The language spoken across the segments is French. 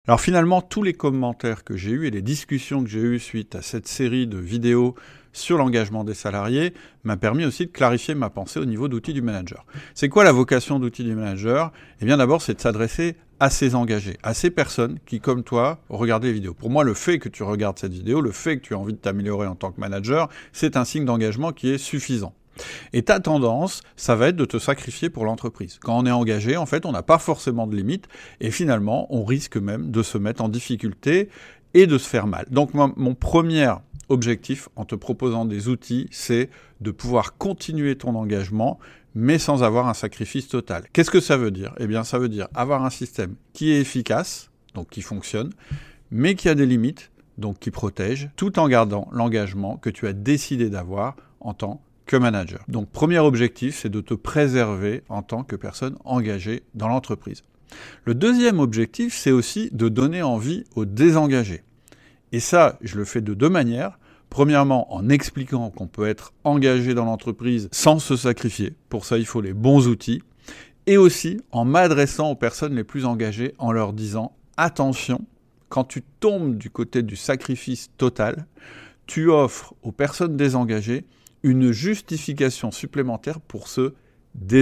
Alors finalement, tous les commentaires que j'ai eus et les discussions que j'ai eues suite à cette série de vidéos sur l'engagement des salariés m'a permis aussi de clarifier ma pensée au niveau d'outils du manager. C'est quoi la vocation d'outils du manager ? Eh bien d'abord, c'est de s'adresser à ces engagés, à ces personnes qui, comme toi, regardent les vidéos. Pour moi, le fait que tu regardes cette vidéo, le fait que tu as envie de t'améliorer en tant que manager, c'est un signe d'engagement qui est suffisant. Et ta tendance, ça va être de te sacrifier pour l'entreprise. Quand on est engagé, en fait, on n'a pas forcément de limite et finalement, on risque même de se mettre en difficulté et de se faire mal. Donc, mon premier objectif en te proposant des outils, c'est de pouvoir continuer ton engagement, mais sans avoir un sacrifice total. Qu'est-ce que ça veut dire ? Eh bien, ça veut dire avoir un système qui est efficace, donc qui fonctionne, mais qui a des limites, donc qui protège, tout en gardant l'engagement que tu as décidé d'avoir en tant que manager. Donc, premier objectif, c'est de te préserver en tant que personne engagée dans l'entreprise. Le deuxième objectif, c'est aussi de donner envie aux désengagés. Et ça, je le fais de deux manières. Premièrement, en expliquant qu'on peut être engagé dans l'entreprise sans se sacrifier. Pour ça, il faut les bons outils. Et aussi en m'adressant aux personnes les plus engagées en leur disant « Attention, quand tu tombes du côté du sacrifice total, tu offres aux personnes désengagées une justification supplémentaire pour se désengager. »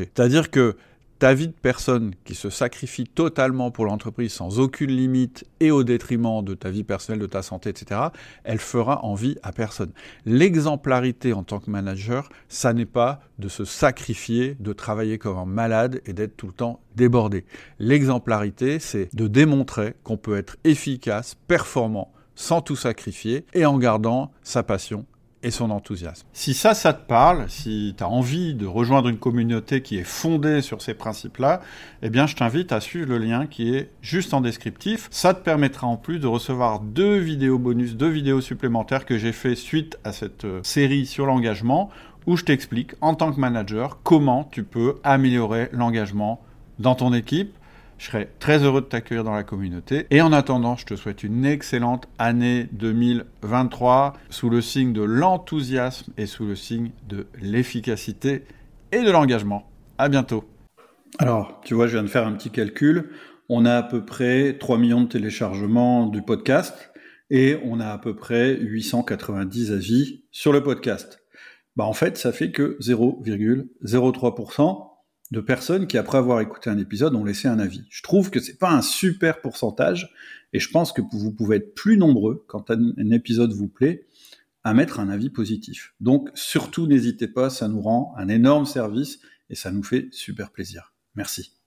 C'est-à-dire que ta vie de personne qui se sacrifie totalement pour l'entreprise sans aucune limite et au détriment de ta vie personnelle, de ta santé, etc., elle fera envie à personne. L'exemplarité en tant que manager, ça n'est pas de se sacrifier, de travailler comme un malade et d'être tout le temps débordé. L'exemplarité, c'est de démontrer qu'on peut être efficace, performant, sans tout sacrifier et en gardant sa passion et son enthousiasme. Si ça te parle, si tu as envie de rejoindre une communauté qui est fondée sur ces principes-là, eh bien, je t'invite à suivre le lien qui est juste en descriptif. Ça te permettra en plus de recevoir 2 vidéos bonus, 2 vidéos supplémentaires que j'ai fait suite à cette série sur l'engagement, où je t'explique, en tant que manager, comment tu peux améliorer l'engagement dans ton équipe. Je serai très heureux de t'accueillir dans la communauté. Et en attendant, je te souhaite une excellente année 2023 sous le signe de l'enthousiasme et sous le signe de l'efficacité et de l'engagement. À bientôt. Alors, tu vois, je viens de faire un petit calcul. On a à peu près 3 millions de téléchargements du podcast et on a à peu près 890 avis sur le podcast. En fait, ça fait que 0,03% de personnes qui, après avoir écouté un épisode, ont laissé un avis. Je trouve que c'est pas un super pourcentage, et je pense que vous pouvez être plus nombreux, quand un épisode vous plaît, à mettre un avis positif. Donc, surtout, n'hésitez pas, ça nous rend un énorme service, et ça nous fait super plaisir. Merci.